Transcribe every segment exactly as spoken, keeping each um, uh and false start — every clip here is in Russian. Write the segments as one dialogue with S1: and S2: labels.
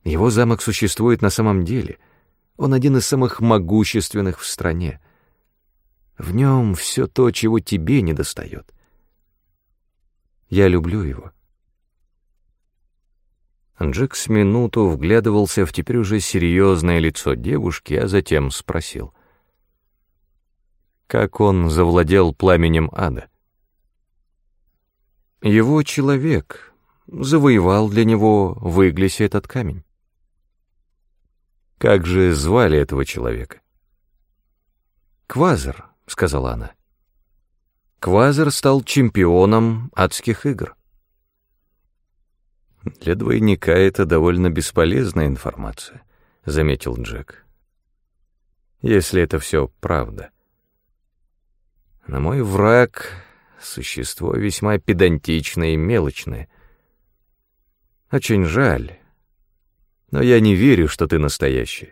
S1: Его замок существует на самом деле. Он один из самых могущественных в стране. В нем все то, чего тебе недостает. Я люблю его». Джек с минуту вглядывался в теперь уже серьезное лицо девушки, а затем спросил: «Как он завладел пламенем ада?» «Его человек завоевал для него в Иглисе этот камень». «Как же звали этого человека?» «Квазар», — сказала она. «Квазар стал чемпионом адских игр». «Для двойника это довольно бесполезная информация», — заметил Джек. «Если это все правда. Но мой враг — существо весьма педантичное и мелочное. Очень жаль, но я не верю, что ты настоящий».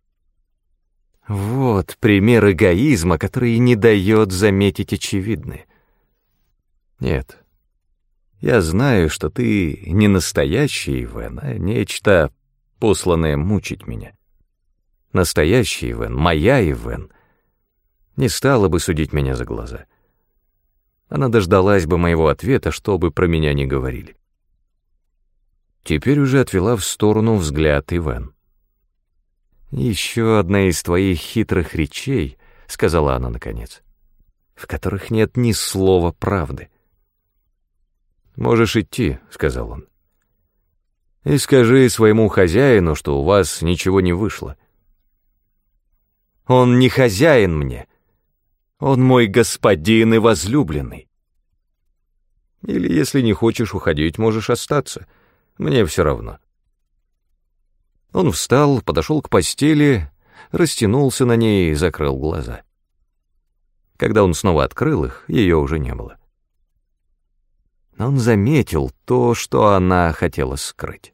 S1: Вот пример эгоизма, который не дает заметить очевидное. Нет. Я знаю, что ты не настоящий Ивен, а нечто, посланное мучить меня. Настоящий Ивен, моя Ивен, не стала бы судить меня за глаза. Она дождалась бы моего ответа, что бы про меня ни говорили. Теперь уже отвела в сторону взгляд Ивен. «Еще одна из твоих хитрых речей», — сказала она наконец, — «в которых нет ни слова правды». «Можешь идти», — сказал он. «И скажи своему хозяину, что у вас ничего не вышло». «Он не хозяин мне. Он мой господин и возлюбленный. Или, если не хочешь уходить, можешь остаться. Мне все равно». Он встал, подошел к постели, растянулся на ней и закрыл глаза. Когда он снова открыл их, ее уже не было. Он заметил то, что она хотела скрыть.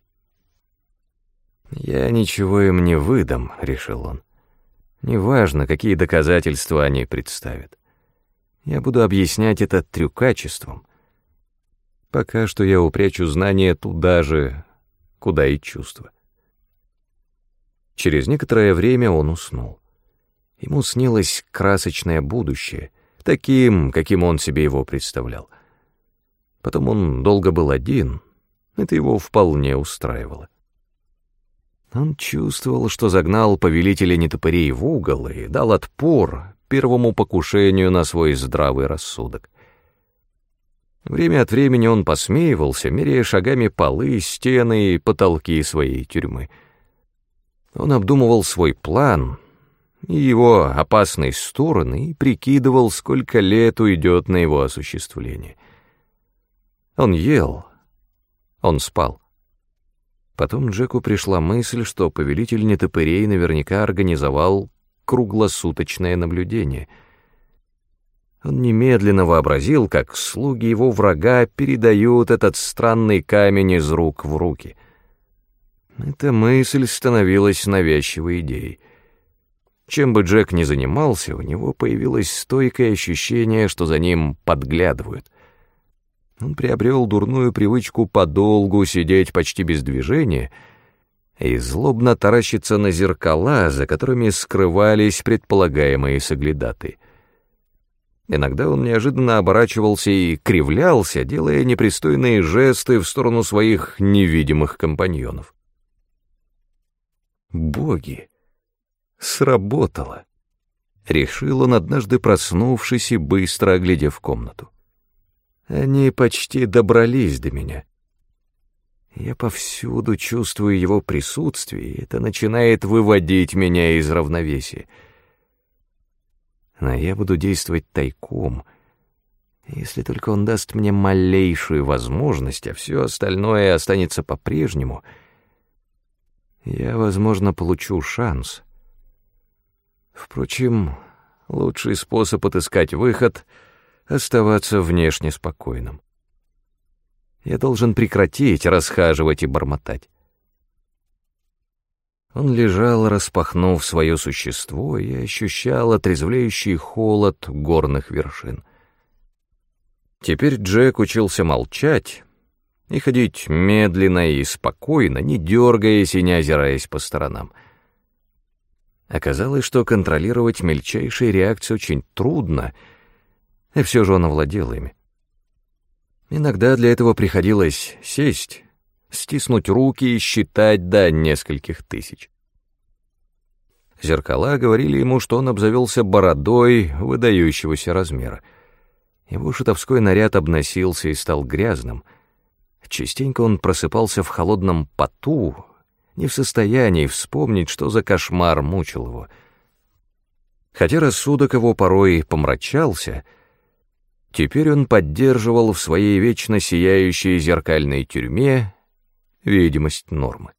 S1: «Я ничего им не выдам», — решил он. «Неважно, какие доказательства они представят. Я буду объяснять это трюкачеством. Пока что я упрячу знания туда же, куда и чувства». Через некоторое время он уснул. Ему снилось красочное будущее, таким, каким он себе его представлял. Потом он долго был один, это его вполне устраивало. Он чувствовал, что загнал повелителя нетопырей в угол и дал отпор первому покушению на свой здравый рассудок. Время от времени он посмеивался, меряя шагами полы, стены и потолки своей тюрьмы. Он обдумывал свой план и его опасные стороны и прикидывал, сколько лет уйдет на его осуществление. Он ел, он спал. Потом Джеку пришла мысль, что повелитель нетопырей наверняка организовал круглосуточное наблюдение. Он немедленно вообразил, как слуги его врага передают этот странный камень из рук в руки. Эта мысль становилась навязчивой идеей. Чем бы Джек ни занимался, у него появилось стойкое ощущение, что за ним подглядывают. Он приобрел дурную привычку подолгу сидеть почти без движения и злобно таращиться на зеркала, за которыми скрывались предполагаемые соглядаты. Иногда он неожиданно оборачивался и кривлялся, делая непристойные жесты в сторону своих невидимых компаньонов. «Боги! Сработало!» — решил он, однажды проснувшись и быстро оглядев комнату. «Они почти добрались до меня. Я повсюду чувствую его присутствие, и это начинает выводить меня из равновесия. Но я буду действовать тайком, если только он даст мне малейшую возможность, а все остальное останется по-прежнему. Я, возможно, получу шанс. Впрочем, лучший способ отыскать выход — оставаться внешне спокойным. Я должен прекратить расхаживать и бормотать». Он лежал, распахнув свое существо, и ощущал отрезвляющий холод горных вершин. Теперь Джек учился молчать, и ходить медленно и спокойно, не дергаясь и не озираясь по сторонам. Оказалось, что контролировать мельчайшие реакции очень трудно, и все же он овладел ими. Иногда для этого приходилось сесть, стиснуть руки и считать до нескольких тысяч. Зеркала говорили ему, что он обзавелся бородой выдающегося размера. Его шутовской наряд обносился и стал грязным. Частенько он просыпался в холодном поту, не в состоянии вспомнить, что за кошмар мучил его. Хотя рассудок его порой помрачался, теперь он поддерживал в своей вечно сияющей зеркальной тюрьме видимость нормы.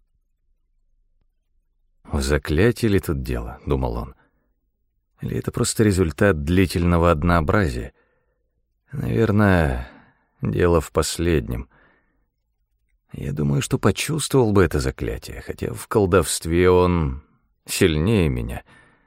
S1: «В заклятии ли тут дело?» — думал он. «Или это просто результат длительного однообразия? Наверное, дело в последнем. Я думаю, что почувствовал бы это заклятие, хотя в колдовстве он сильнее меня.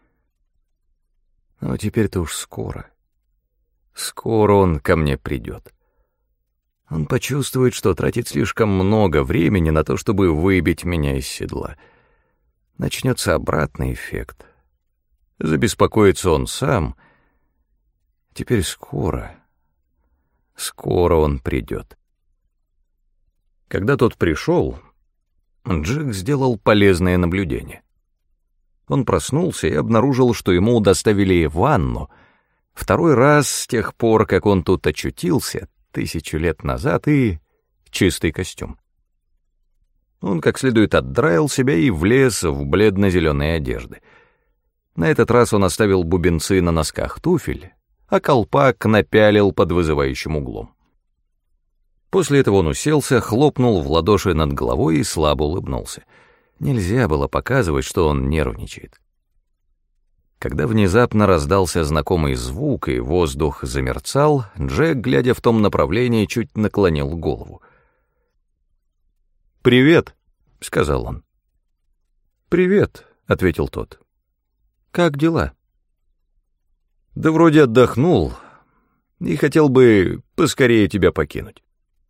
S1: Но теперь-то уж скоро. Скоро он ко мне придет. Он почувствует, что тратит слишком много времени на то, чтобы выбить меня из седла. Начнется обратный эффект. Забеспокоится он сам. Теперь скоро, скоро он придет». Когда тот пришел, Джек сделал полезное наблюдение. Он проснулся и обнаружил, что ему доставили ванну, второй раз с тех пор, как он тут очутился, тысячу лет назад, и чистый костюм. Он как следует отдраил себя и влез в бледно-зеленые одежды. На этот раз он оставил бубенцы на носках туфель, а колпак напялил под вызывающим углом. После этого он уселся, хлопнул в ладоши над головой и слабо улыбнулся. Нельзя было показывать, что он нервничает. Когда внезапно раздался знакомый звук и воздух замерцал, Джек, глядя в том направлении, чуть наклонил голову. «Привет», — сказал он. «Привет», — ответил тот. «Как дела?» «Да вроде отдохнул и хотел бы поскорее тебя покинуть».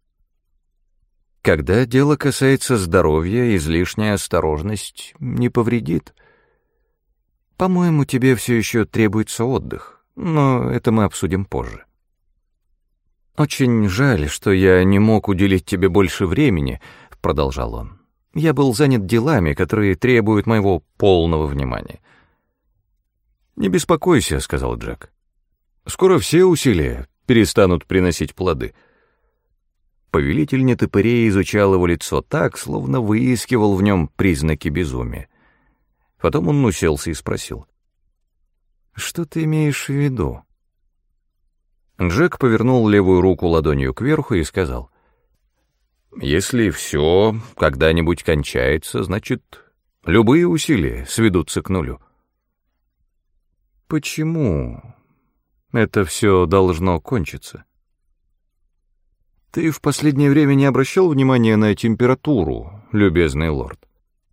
S1: «Когда дело касается здоровья, излишняя осторожность не повредит. По-моему, тебе все еще требуется отдых, но это мы обсудим позже. Очень жаль, что я не мог уделить тебе больше времени», — продолжал он. «Я был занят делами, которые требуют моего полного внимания». «Не беспокойся», — сказал Джек. «Скоро все усилия перестанут приносить плоды». Повелитель нетопырей изучал его лицо так, словно выискивал в нем признаки безумия. Потом он уселся и спросил: «Что ты имеешь в виду?» Джек повернул левую руку ладонью кверху и сказал: «Если все когда-нибудь кончается, значит, любые усилия сведутся к нулю». «Почему это все должно кончиться?» «Ты в последнее время не обращал внимания на температуру, любезный лорд?»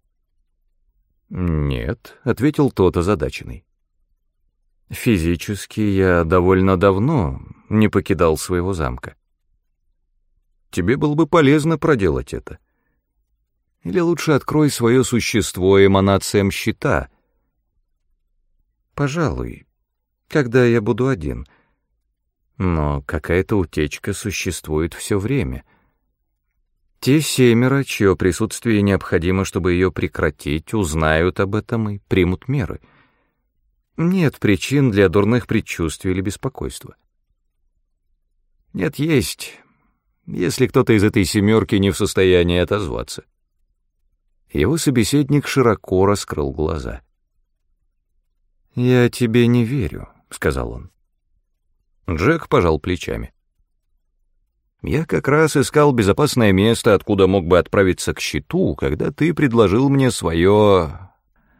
S1: «Нет», — ответил тот озадаченный. «Физически я довольно давно не покидал своего замка. Тебе было бы полезно проделать это. Или лучше открой свое существо эманациям щита». «Пожалуй, когда я буду один. Но какая-то утечка существует все время. Те семеро, чье присутствие необходимо, чтобы ее прекратить, узнают об этом и примут меры. Нет причин для дурных предчувствий или беспокойства». «Нет, есть, если кто-то из этой семерки не в состоянии отозваться». Его собеседник широко раскрыл глаза. «Я тебе не верю», — сказал он. Джек пожал плечами. «Я как раз искал безопасное место, откуда мог бы отправиться к щиту, когда ты предложил мне свое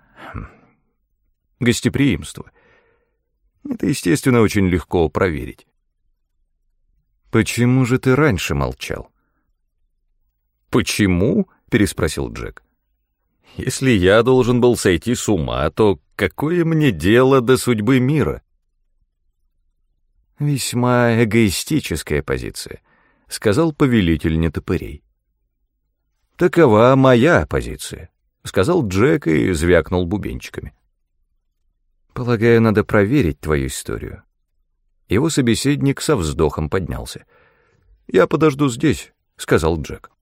S1: гостеприимство. Это, естественно, очень легко проверить». «Почему же ты раньше молчал?» «Почему?» — переспросил Джек. «Если я должен был сойти с ума, то какое мне дело до судьбы мира?» «Весьма эгоистическая позиция», — сказал повелитель нетопырей. «Такова моя позиция», — сказал Джек и звякнул бубенчиками. «Полагаю, надо проверить твою историю». Его собеседник со вздохом поднялся. «Я подожду здесь», — сказал Джек.